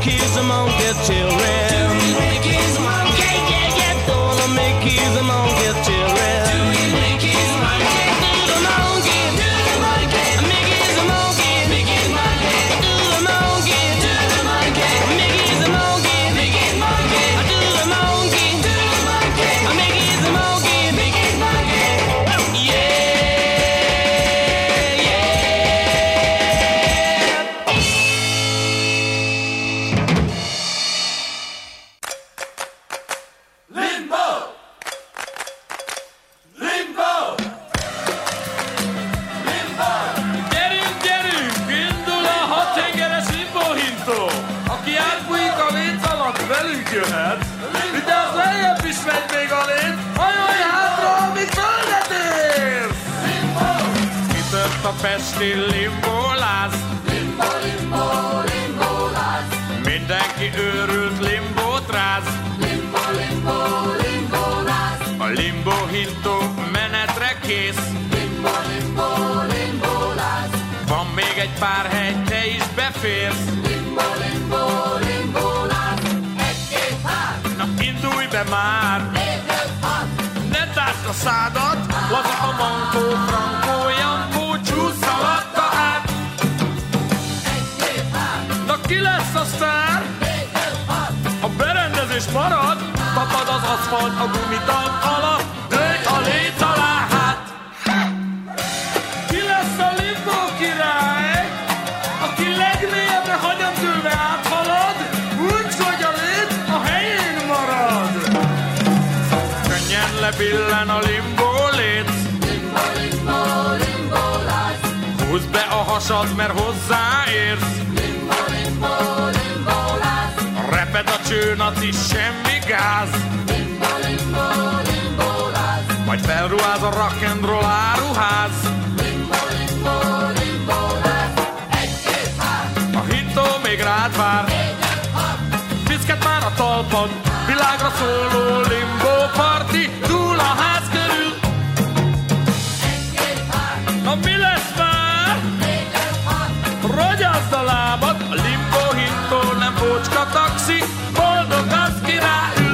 Mickey's the monkey children. Two Mickey's the monkey. Yeah, yeah, yeah. Doing the Mickey's the monkey children. Two Mickey's the monkey. Do the monkey. Do the monkey. Mickey's the monkey. Mickey's monkey. Do the monkey. Do the monkey. Mickey's the monkey. Mickey's monkey. Do the monkey. Do the monkey. Mickey's the monkey. Mickey's monkey. Yeah. Jöhet, de az lejjebb is megy még a lén, hajolj hátra, amíg földet érsz! Limbo! Kitört a pesti limboláz. Limbo, limbo, limboláz. Mindenki őrült limbót ráz. Limbo, limbo, limboláz. A limbo hintó menetre kész. Limbo, limbo, limboláz. Van még egy pár hely, te is beférsz. Limbo, limbo, limboláz. Indulj be már! Ne tárd a szádat! Laza a mankó, frankó, jankó, csúsz alatta át! Na ki lesz a sztár? A berendezés marad, tapad az aszfalt a gumital alatt, dőj a léc alá hát! Ki lesz a limbo király? Aki legmélyebbre hagyantőve áthalad, úgy, hogy a léc a helyén marad. Könnyen lebillen a limbo léc. Limbo, limbo, limboláz. Húzd be a hasad, mert hozzáérsz. Limbo, limbo, limboláz. Reped a csőnaci, semmi gáz. Limbo, limbo, limboláz. Majd felruház a rock'n'roll áruház. Limbo, limbo, limboláz. Egy-két hát. A hintó még rád vár. Piszket már a talpad, világra szóló limbo parti, túl a ház körül. Na mi lesz már? Rogyazd a lábad, a limbo hintó nem bocska taxi, boldog az királyül.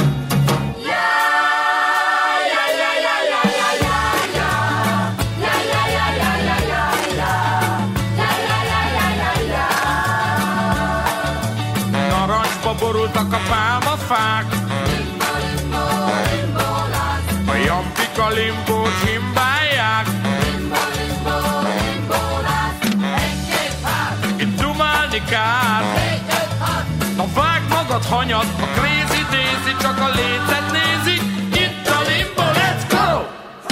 Borultak a pálmafák. Limbo, limbo, limboláz. A jampik a limbót himbálják. Limbo, limbo, limboláz. Egy-két hát. Itt dumálni kár. Egy-két hát. Na vágd magad hanyad, a crazy daisy csak a lécet nézi. Itt a limbo, let's go!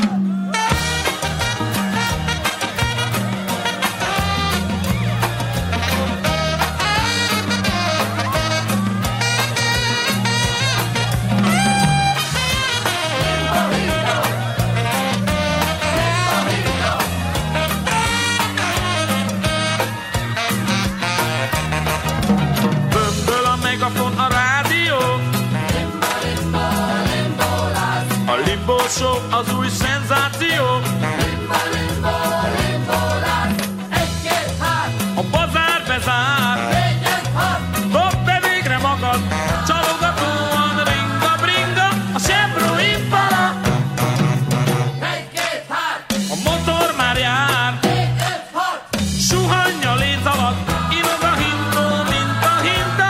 A rádió. Limbo, limbo, limboláz. A limbo show az új szenzáció. Limbo, limbo, limboláz. Egy-két hát. A bazár bezár. Egy-két hát. Dobd be végre magad. Csalogatóan ringa bringa. A Chevro Impala. Egy-két hát. A motor már jár. Egy-két hát. Suhanj a léc alatt. Inog a hintó, mint a hinta.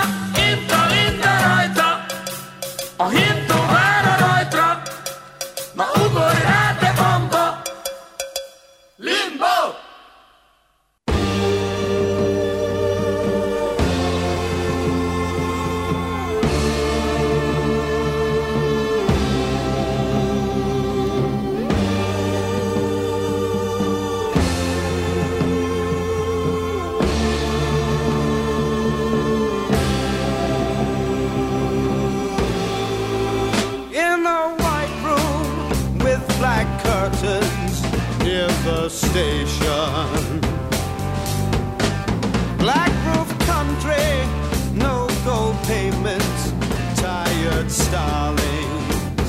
A hintó vár a rajtra, na ugorj rá, te bamba! Limbo! Near the station, black roof country, no gold payments, tired starlings,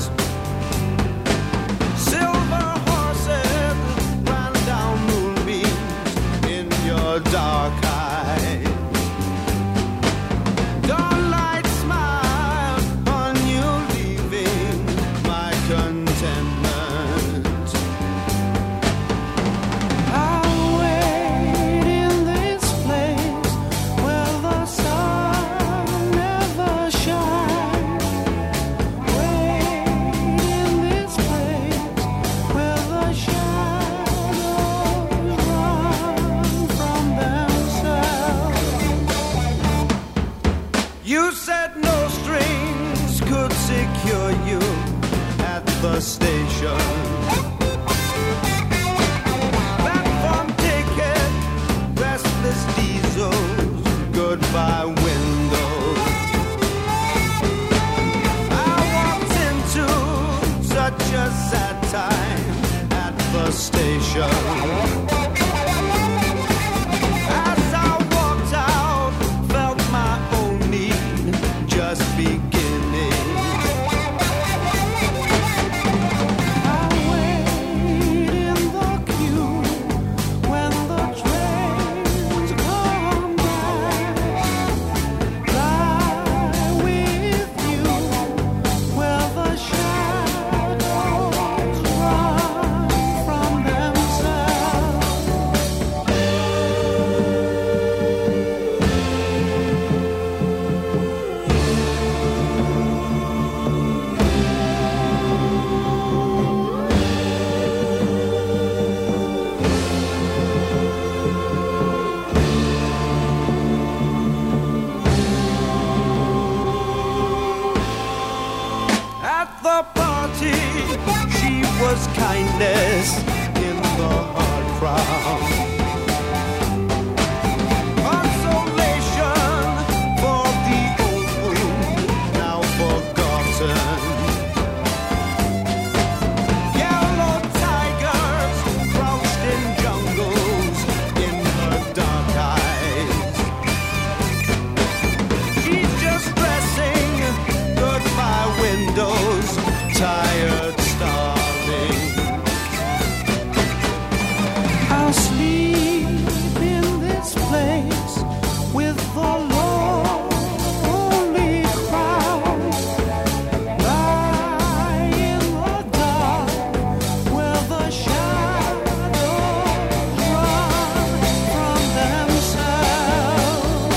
silver horses ran down moonbeams in your dark eyes. said no strings could secure you at the station. Platform ticket, restless diesels, goodbye windows. I walked into such a sad time at the station. As I walked out, felt my own need just beginning. I wait in the queue when the trains come back. Lie with you where the shadows run from themselves. At the party, she was kindness in the hard crowd. Consolation for the old wound, now forgotten. Yellow tigers crouched in jungles in her dark eyes. She's just dressing goodbye windows, tired, starving. I'll sleep in this place with the lonely crowd. Lie in the dark where the shadows run from themselves.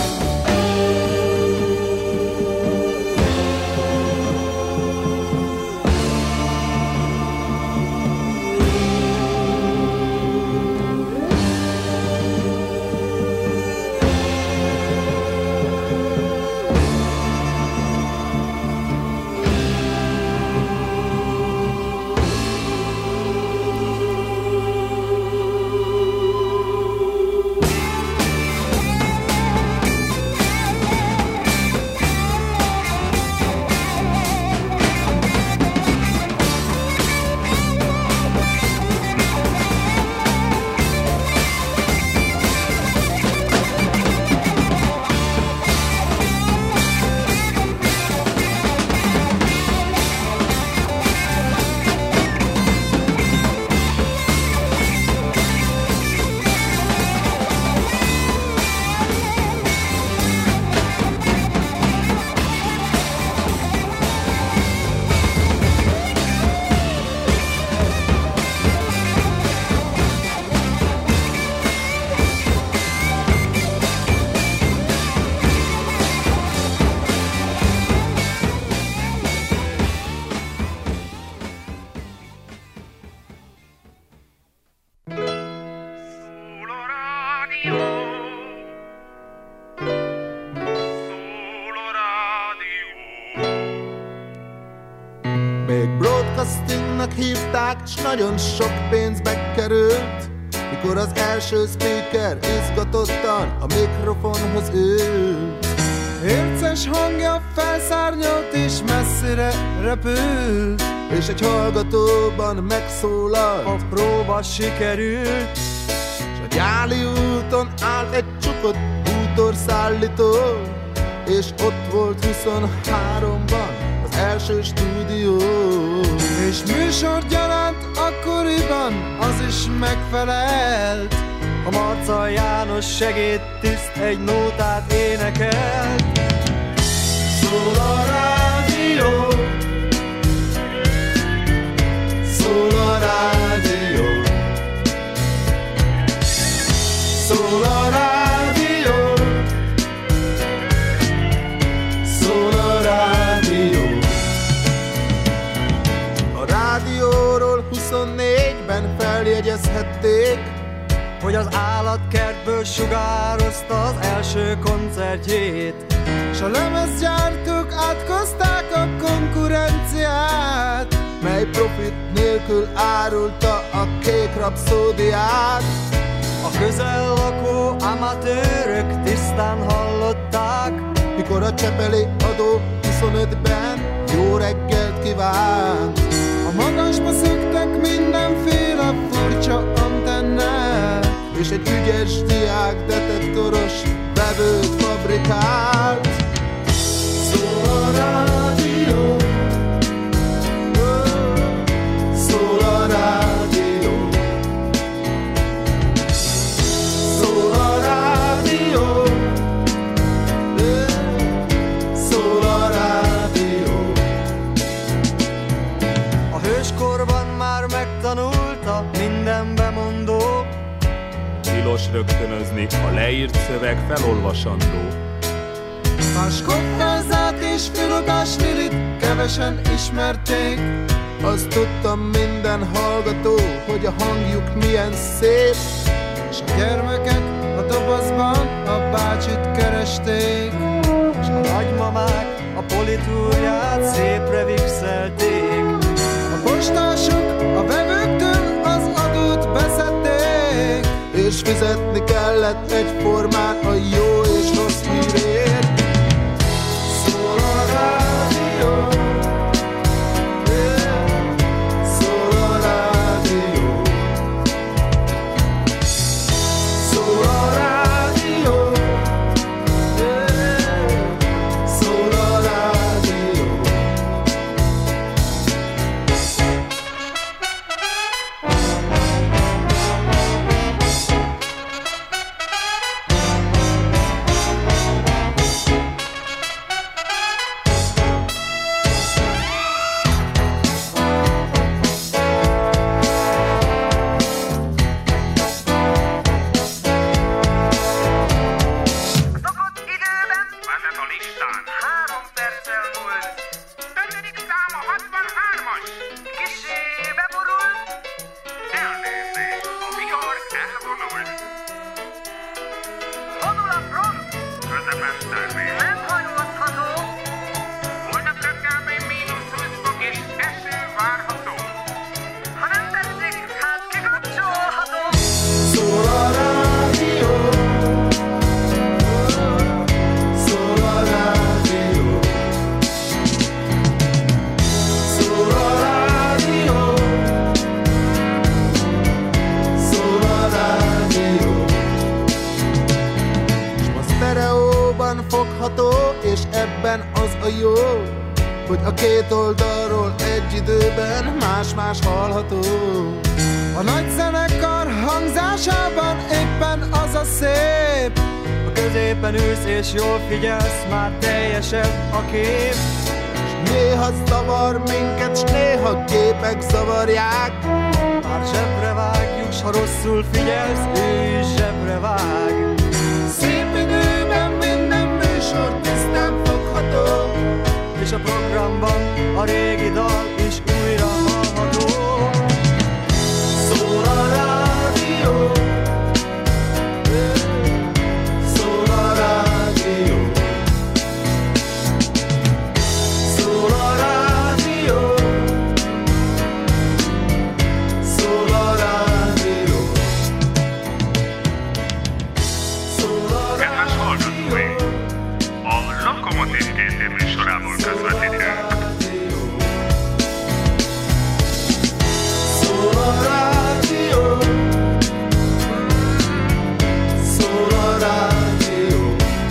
Még broadcastingnak hívták, s nagyon sok pénzbe került, mikor az első speaker izgatottan a mikrofonhoz ült. Érces hangja felszárnyalt és messzire repült, és egy hallgatóban megszólalt, a próba sikerült. S a Gyáli úton állt egy csukott bútorszállító, és ott volt 23-ban az első stúdió. És műsorgyaránt akkoriban az is megfelelt, a Marca János segédtiszt egy nótát énekelt. Szól a rádió, szól a rádió, szól a rádió, szól a rádió. A rádióról 24-ben feljegyezhették, hogy az állatkertből sugározta az első koncertjét, S a lemezgyártók átkozták a konkurenciát, mely profit nélkül árulta a kék rapszódiát. A közel lakó amatőrök tisztán hallották, mikor a Csepeli adó 25-ben jó reggelt kívánt. A magasba szöktek mindenféle furcsa antennák, és egy ügyes diák detektoros vevőt fabrikált. Szól a rádió, szól a rádió, szól a rádió, szól a rádió. a hőskorban már megtanulta minden bemondó, tilos rögtönözni, a leírt szöveg felolvasandó. Más koppázát és filogásfilit kevesen ismerték. Azt tudtam minden hallgató, hogy a hangjuk milyen szép. És a gyermekek a dobozban a bácsit keresték, és a nagymamák a politúrját szépre vixelték. a postások a vevőktől az adót beszedték, és fizetni kellett egyformán a jó és rossz hírért. Szól a rádió, szól a rádió, szól a rádió, szól a rádió. És ebben az a jó, hogy a két oldalról egy időben más-más hallható. A nagy zenekar hangzásában éppen az a szép, A középen ülsz és jól figyelsz, már teljesebb a kép. s néha zavar minket, s néha képek zavarják. Már zsebre vágjuk, s ha rosszul figyelsz, ő is zsebre vág. Szép időben minden műsor tisztán fogható, És a programban a régi dal is újra hallható. szól a rádió, szól a rádió, szól a rádió, szól a rádió, szól a Kedves hallgatói! A Lokomotív GT műsorából közvetítünk. szól a rádió, szól a rádió,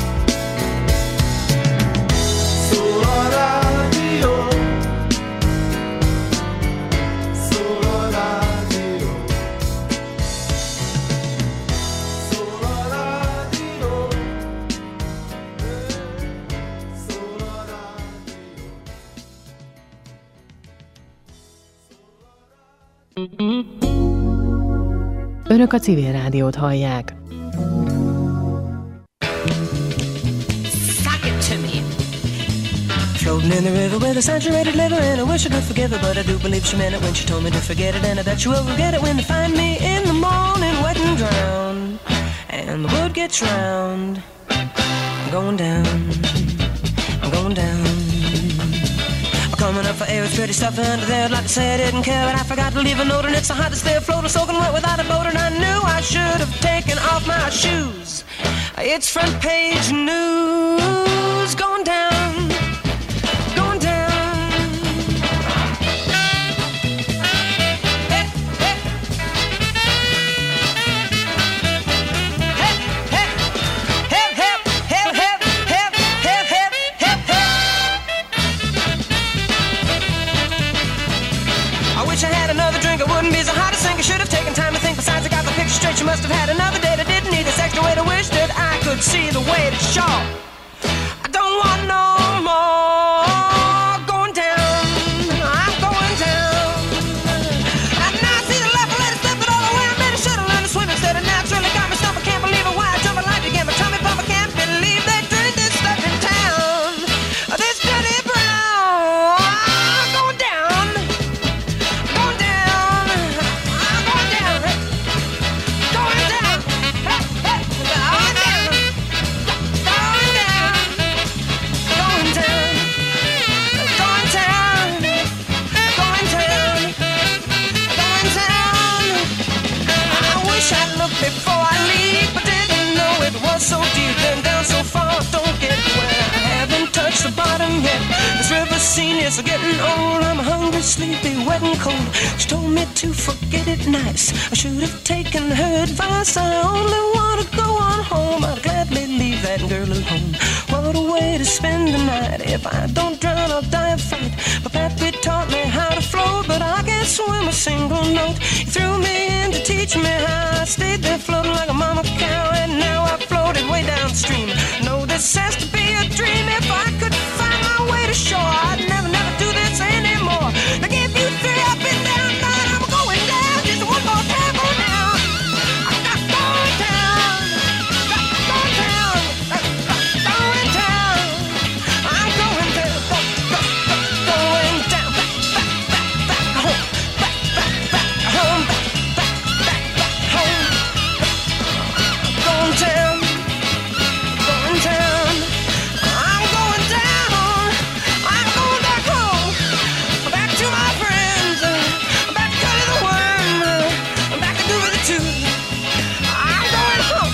szól a rádió, szól a rádió, szól a rádió, szól a rádió. Önök a Civil Rádiót hallják. Suck it to me. Floating in the river with a saturated liver, and I wish I could forgive her, but I do believe she meant it when she told me to forget it, and I bet you will regret it when you find me in the morning wet and drowned, and the word gets round, going down. going down. Coming up for air, it's pretty stuffy under there. Like I said, I didn't care, but I forgot to leave a note, and it's so hot to stay afloat, soaking wet without a boat, and I knew I should have taken off my shoes. It's front page news, going down, going down. I had another drink, I wouldn't be so hot to sink. I should have taken time to think. Besides, I got the picture straight. You must have had another date. I didn't need this extra way to wish that I could see the way to show. I don't want no more going down. I'm going down. And now I see the left, I let it slip it all away. I made a shuttle learn to swim instead. And now it's really got me stuff. I can't believe it. Why I jump in life again? My tummy pump. I can't believe they drink this stuff in town. This dirty brown. Going down. Going down. Going down. Going down. Going down. Going down. Going down. Going down. Going down. Going down. I wish I'd looked before I leave, but didn't know it was so deep and down so far. Don't get wet. I haven't touched the bottom yet. This river scene is getting old. I'm hungry, sleepy, wet and cold. She told me to forget it nice. I should have taken her advice. I only want to go on home. I'd gladly leave that girl alone. What a way to spend the night. If I don't drown, I'll die of fright. My pappy taught me how to float, but I can't swim a single note. He threw me in to teach me how. I stayed there floating like a mama cow, and now I floated way downstream. No, this has to be a dream. If I could find my way to shore, I'd never do this anymore. Now give you three up and down, nine, I'm going down. Just one more time, go down. I'm not going down. Going down. Going down. I'm going down. Going down. Back home. Back home. Back home. Going down. Going down. I'm going down. I'm going back home. Back to my friends. Back to Cuddy the Worm. Back to Groovy the Tooth. I'm going home.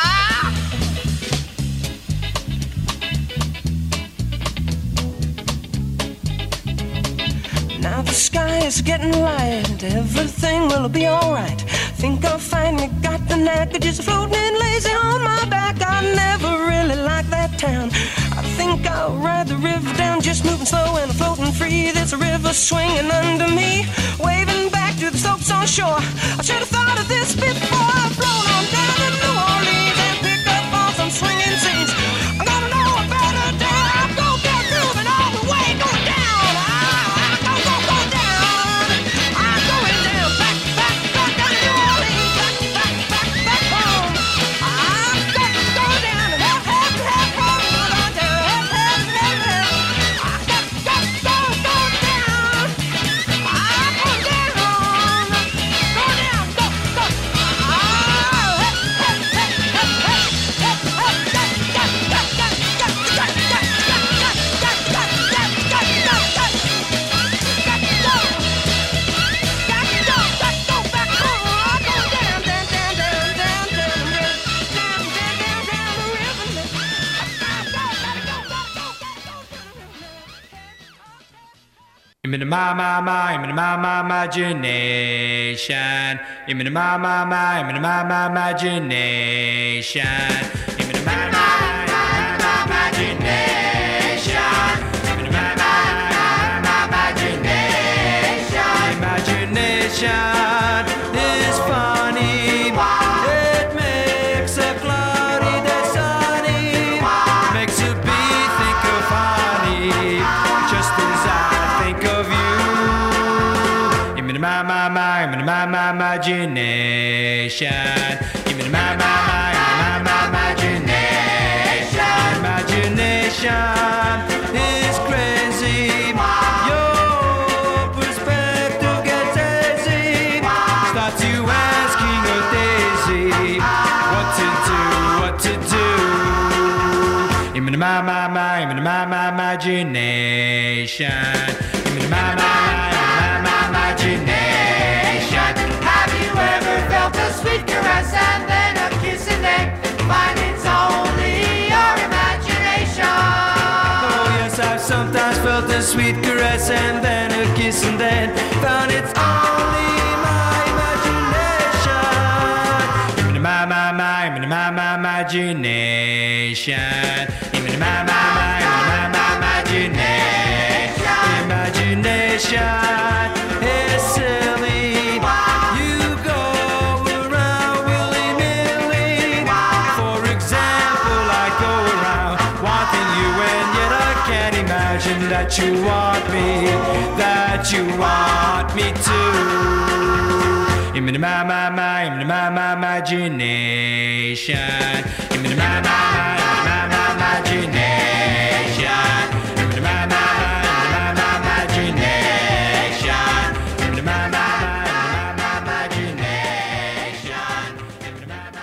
Now the sky is getting light. Everything will be alright. Think I'll finally got the knack of just floating in lazy on my back. I never really liked that town. I think I'll ride the river down, just moving slow and floating free. There's a river swinging under me, waving back to the slopes on shore. I should have thought of this before. I've flown on down to New Orleans and picked up on some swinging scenes. I'm gonna know a better day. I'm gonna get moving all the way, going down. I'm gonna go down. I'm going down, back to New Orleans, back home. I'm got to go down, help home. I'm going down, help. I got to go down. I'm going down, go down, go. My imagination. My imagination. Imagination is funny. It makes a cloudy day sunny. Makes a bee think of honey, just as I think of you. My imagination. My imagination. Imagination is crazy. Your perspective gets hazy. Starts you asking a daisy what to do. My imagination. Give me the my imagination. Have you ever felt a sweet caress and then a kiss and then find it's only your imagination? Oh yes, I've sometimes felt a sweet caress and then a kiss and then found it's only my imagination. Give me the my imagination. Give me the my imagination. It's silly. You go around willy-nilly. For example, I go around wanting you, and yet I can't imagine that you want me, that you want me to. Give me the my imagination. Give me the my imagination. Give me the my imagination. Give me the my imagination. Give me the my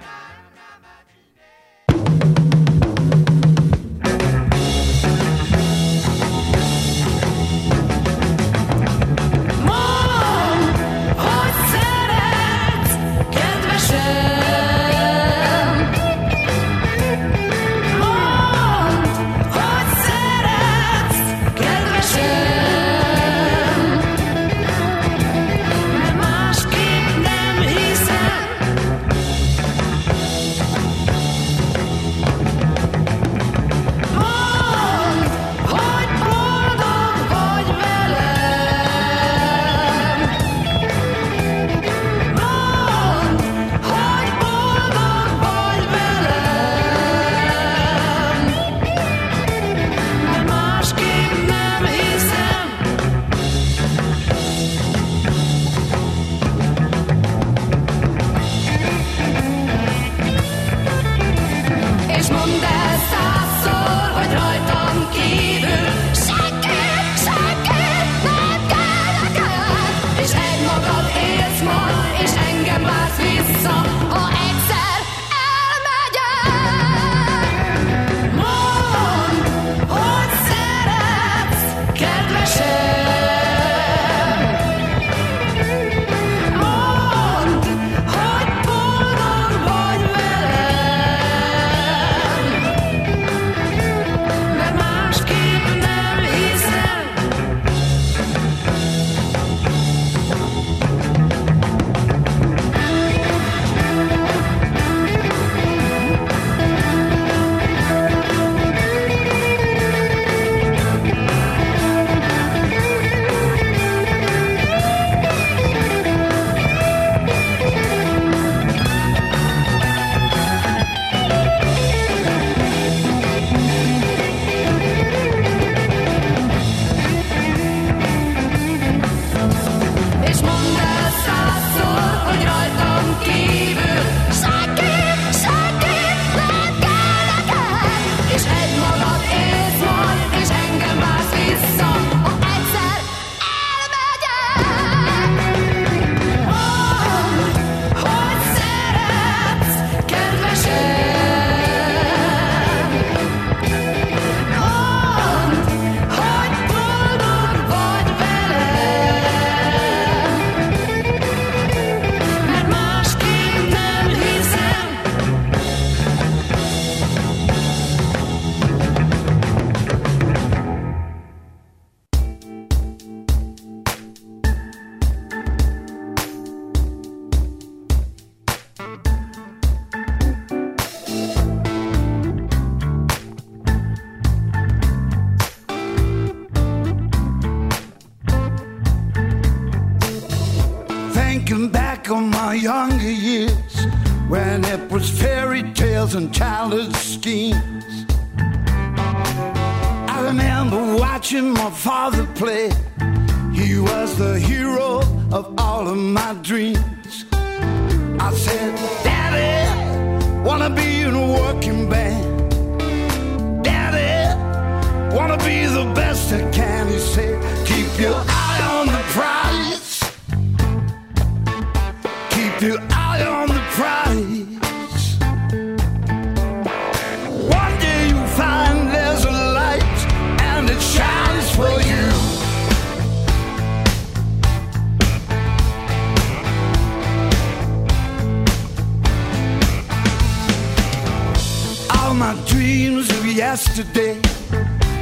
Thinking back on my younger years, when it was fairy tales and childish schemes, I remember watching my father play. He was the hero of all of my dreams. I said, Daddy, wanna be in a working band. Daddy, wanna be the best I can. He said, keep your eye on the prize. Keep your eye on the prize. One day you'll find there's a light my dreams of yesterday